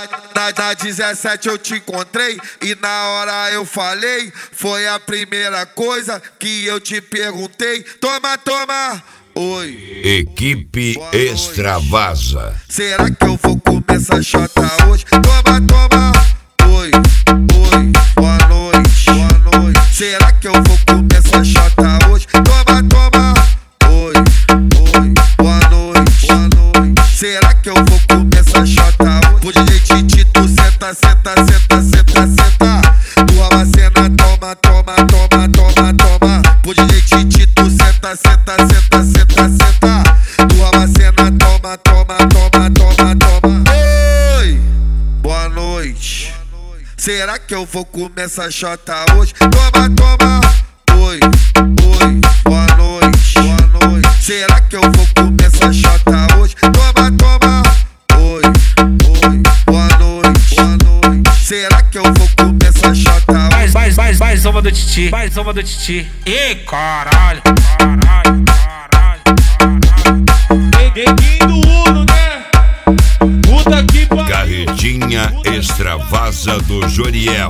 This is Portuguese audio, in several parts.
Na 17 eu te encontrei e na hora eu falei. Foi a primeira coisa que eu te perguntei. Toma, toma, oi. Equipe Extravasa. Será que eu vou comer essa chota hoje? Toma, toma, oi, oi, boa noite, boa noite. Será que eu vou comer essa chota hoje? Toma, toma, oi, oi, boa noite, boa noite. Será que eu vou comer essa chota hoje? Vou de jeito, tu senta, senta, senta, senta, senta. Tu abacena, toma, toma, toma, toma, toma. Vou de jeito, tu senta, senta, senta, senta, senta. Tu abacena, toma, toma, toma, toma, toma. Oi, boa noite. Será que eu vou comer essa chota hoje? Toma, toma, oi, oi, boa noite, boa noite. Será que eu vou comer essa chota hoje? Toma, toma, oi, oi, boa noite, boa noite. Será que eu vou comer essa chota hoje? Mais uma do Titi, mais uma do Titi. Ih, caralho, caralho, caralho, caralho. Neguinho do Uno, né? Puta que pariu. Carretinha Extravasa do Joriel.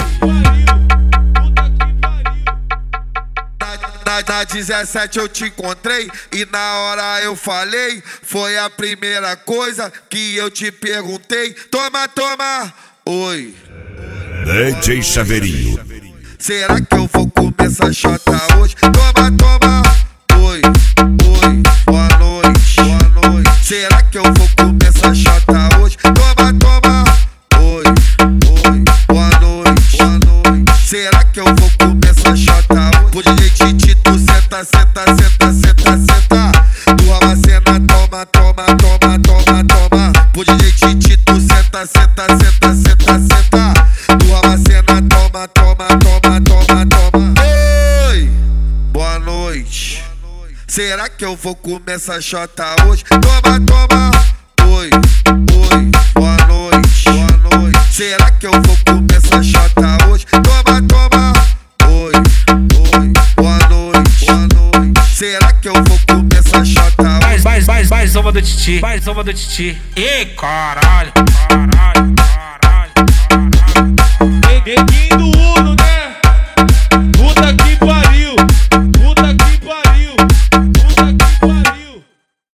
Na 17 eu te encontrei e na hora eu falei. Foi a primeira coisa que eu te perguntei. Toma, toma, oi. DJ Chaveirinho. Será que eu vou comer essa chota hoje? Toma, toma, oi, oi, boa noite, boa noite. Será que eu vou comer essa chota hoje? Toma, toma, oi, oi, boa noite, boa noite. Será que eu vou comer essa chota hoje? Vou de jeito, tu senta, senta, senta, senta, senta. Tu abacena, toma, toma, toma, toma, toma. Vou de jeito, tu senta, senta, senta, senta, senta. Tu abacena, toma, toma, toma, toma, toma. Oi, boa noite. Será que eu vou comer essa chota hoje? Toma, toma, oi, oi, boa noite, boa noite. Será que eu vou comer essa chota hoje? Toma, toma, oi, oi, boa noite, boa noite. Será que eu vou comer essa chota hoje? Mais uma do Titi, mais uma do Titi. Ih, caralho.